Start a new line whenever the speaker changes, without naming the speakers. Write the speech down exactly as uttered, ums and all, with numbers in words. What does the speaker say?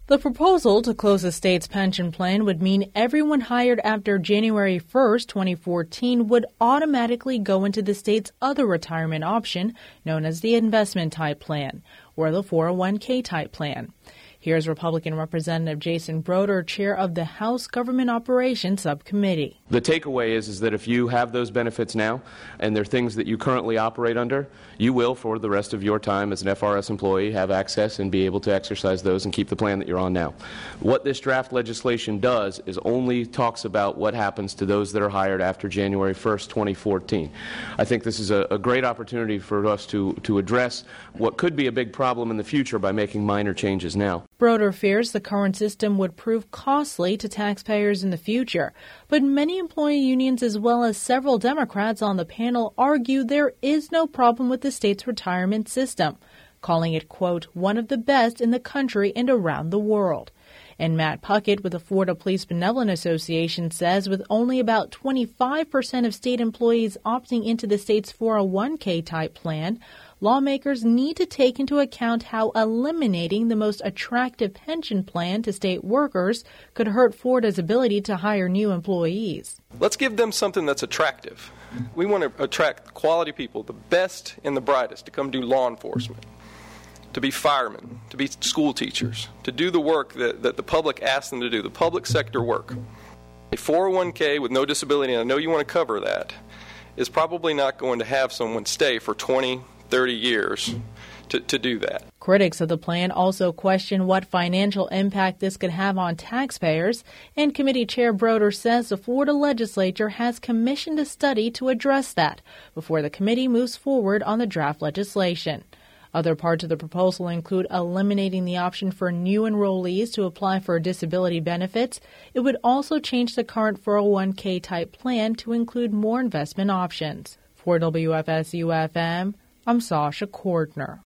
The proposal to close the state's pension plan would mean everyone hired after January first, twenty fourteen would automatically go into the state's other retirement option, known as the investment-type plan, or the four oh one k-type plan. Here's Republican Representative Jason Broder, chair of the House Government Operations Subcommittee.
The takeaway is, is that if you have those benefits now and they're things that you currently operate under, you will, for the rest of your time as an F R S employee, have access and be able to exercise those and keep the plan that you're on now. What this draft legislation does is only talks about what happens to those that are hired after January first, twenty fourteen. I think this is a, a great opportunity for us to, to address what could be a big problem in the future by making minor changes now.
Broder fears the current system would prove costly to taxpayers in the future, but many employee unions as well as several Democrats on the panel argue there is no problem with the state's retirement system, calling it, quote, one of the best in the country and around the world. And Matt Puckett with the Florida Police Benevolent Association says with only about twenty-five percent of state employees opting into the state's four oh one k-type plan, lawmakers need to take into account how eliminating the most attractive pension plan to state workers could hurt Florida's ability to hire new employees.
Let's give them something that's attractive. We want to attract quality people, the best and the brightest, to come do law enforcement, to be firemen, to be school teachers, to do the work that, that the public asks them to do, the public sector work. A four oh one k with no disability, and I know you want to cover that, is probably not going to have someone stay for twenty, thirty years to, to do that.
Critics of the plan also question what financial impact this could have on taxpayers, and Committee Chair Broder says the Florida legislature has commissioned a study to address that before the committee moves forward on the draft legislation. Other parts of the proposal include eliminating the option for new enrollees to apply for disability benefits. It would also change the current four oh one k-type plan to include more investment options. For W F S U F M, I'm Sasha Cordner.